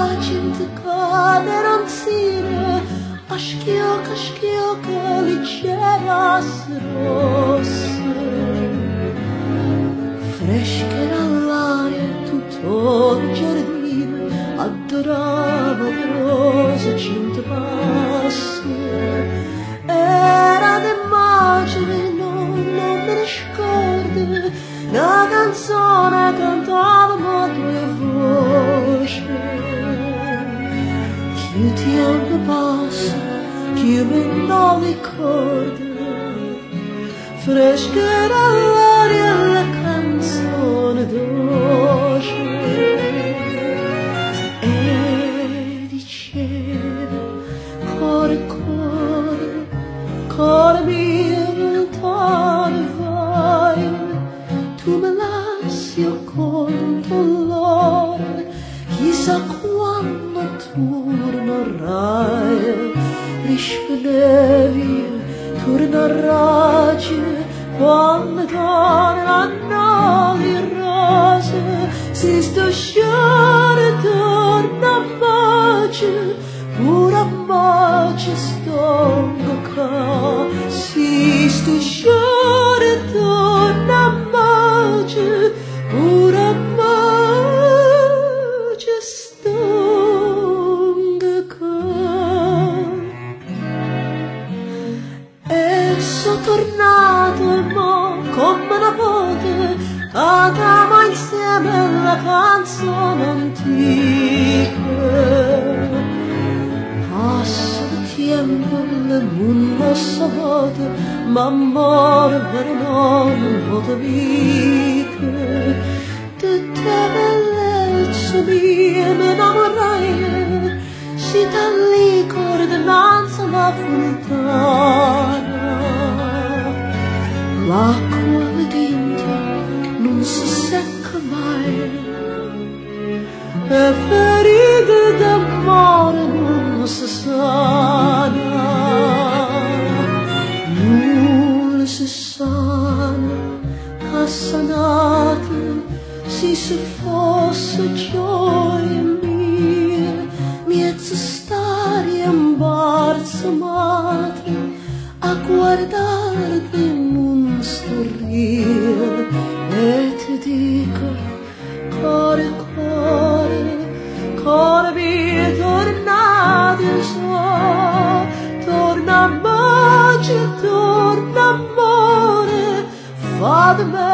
gente caderanzina, a schioca leggera rosse, fresca era l'aria tutto il giardino, adorava le rose cento passi, era d'immagine, non me ne scordo, una canzone cantava a due voci, più tempo passa, più mi do ricordo, fresca era l'aria e la canzone dolce, e diceva, cuore mio lontano vai, tu me lasci io conto l'ora, chissà quando tornerai, rispondevi, tornerai, quando torneranno le rose, si sto sciare torna a pace, pure a pace sto qua, si sto sciare torna a pace, pure a pace sto qua. E sono tornato mo come una voce, cantiamo insieme la canzone antica. Passa il tempo, il mondo s'avvota, ma amore vero non vuota vita. Di te bellezza mia mi innamorai, si lì coordinanza la fontana. L'acqua di tinta non si secca mai, e ferite d'amore non si sana, nulla si sana, che sanate, se fosse gioia mia, miezza stare imbalsamata, a guardarti non storria, e ti dico, cuore mio, torna di so, torna a pace, torna amore, fa di me